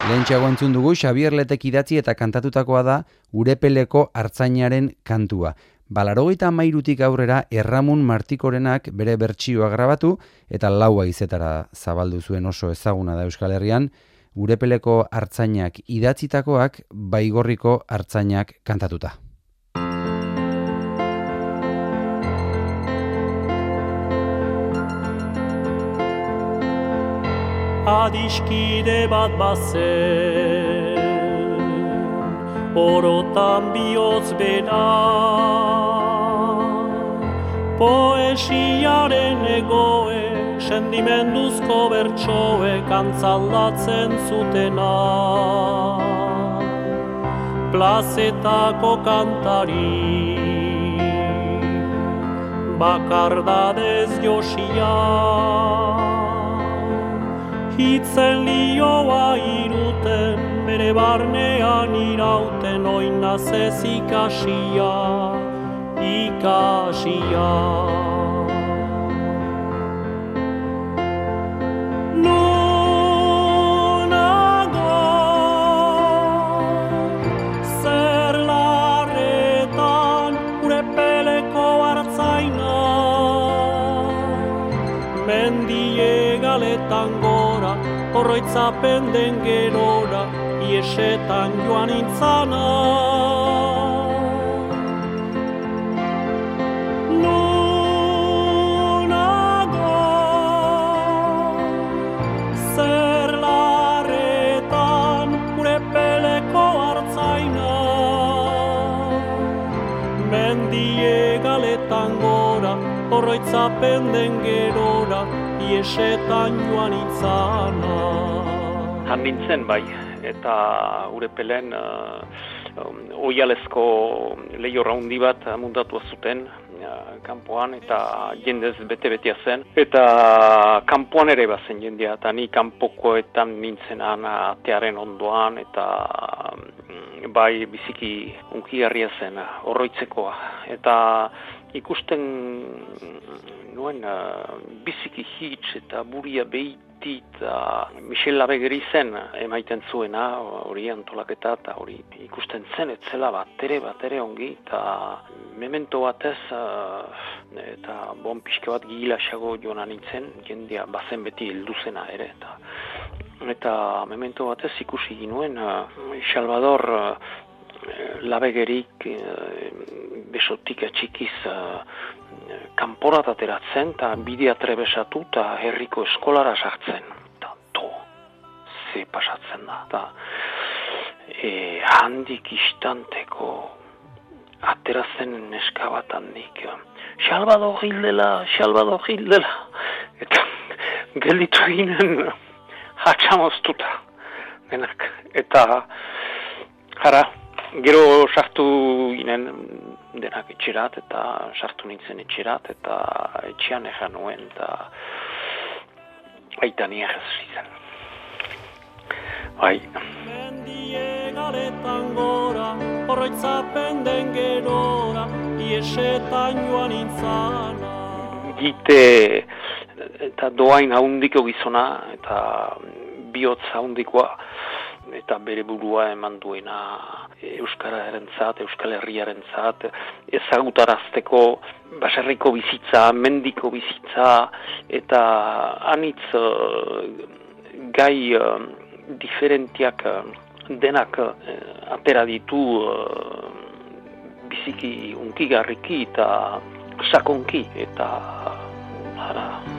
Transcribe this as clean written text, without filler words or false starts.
Lehentxeago entzun dugu Xabier Letek idatzi eta kantatutakoa da Urepeleko artzainaren kantua. 83tik aurrera Erramun Martikorenak bere bertsioa grabatu eta 4 haizetara zabaldu zuen, oso ezaguna da Euskal Herrian. Urepeleko artzainak idatzitakoak Baigorriko artzainak kantatuta. Adiskide bat bazen, orotan bihotz bera, poesiaren egoe, sentimenduzko bertsoek antzaldatzen zutena. Plazetako kantari, bakardadez josia, hitzen lioa iruten, bere barnean irauten, oinazez ikasia, ikasia. Nunago, zer larretan, Urepeleko artzaina, mendie galetan gora, oroitzapen den gerora, iesetan joan intzana. Nunago, zer larretan, Urepeleko artzaina, mendie galetan gora, oroitzapen den gerora, iesetan joan itzana. Han nintzen bai, eta Urepelen oialezko lehiorra handi bat mundatua zuten kanpoan, eta jendez bete-betea zen. Eta kanpoan ere bazen jendea, eta ni kanpokoetan nintzenan atearen ondoan, eta bai biziki unkigarria zen horroitzekoa. Eta ikusten nuen biziki hitz eta buria behiti eta Michel Labegeri zen emaiten zuena hori antolaketa, eta hori ikusten zen etzela batere ongi, eta memento batez eta bon pixka bat gilaxago joan nintzen, jendea bazen beti heldu zena ere, eta memento batez ikusi ginuen Salvador Labegerik besotik atxikiz kanporat ateratzen, eta bidea trebesatu eta herriko eskolara sartzen. Eta ze pasatzen da. Eta handik istanteko ateratzen neska bat handik. Salvador hildela. Eta gelditu ginen hatxamoztuta denak. Eta jara, gero sartu ginen denak etxerat, eta sartu nintzen etxerat, eta etxean egan nuen, eta aita niagaz ziren. Bai. Mendie galetan gora, oroitzapen den gerora, iesetan joan intzana. Gite eta doain haundiko gizona, eta bihotz haundikoa, eta bere burua eman duena Euskararentzat, Euskal Herriarentzat, ezagutarazteko baserriko bizitza, mendiko bizitza, eta anitz gai diferentiak denak atera ditu biziki unkigarriki eta sakonki, eta